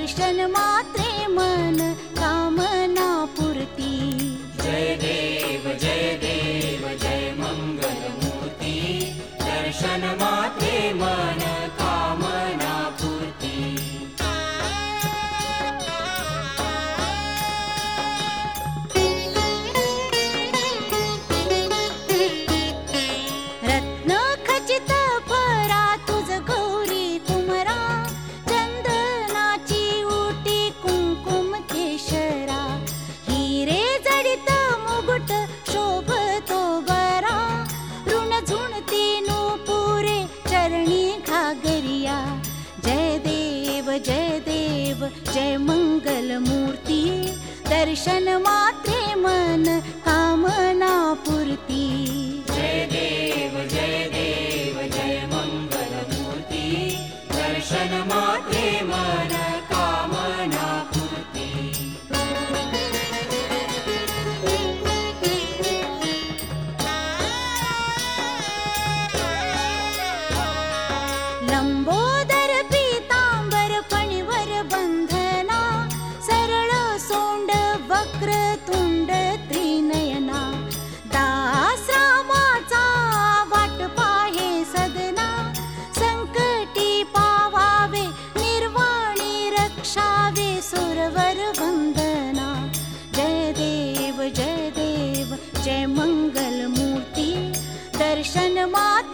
दर्शन मात्रे मन कामना पूर्ती। जय देव जय मंगल मूर्ती, दर्शन मात्रे मन कामना पूर्ती। रत्न खचित फरा तुझ गौरी तुमरा, चंदनाची उटी कुंकुम केशरा, हिरे जडित मुकुट शोभतो बरा, ऋण झुणती नूपुरे चरणी घागरिया। जय देव जय मंगल मूर्ती, दर्शन मात्रे मन कामना पूर्ती। जय देव जय मंगल मूर्ती, दर्शन मात्रे मन कामना पूर्ती। लंबोदर पीतांबर फणीवर बंधना, सरळ सोंड वक्रतुंड त्रिनयना, दासरामाचा वाट पाहे सदना, संकटी पावावे निर्वाणी रक्षावे सुरवर वंदना। जय देव जय मंगल मूर्ती, दर्शन मात्र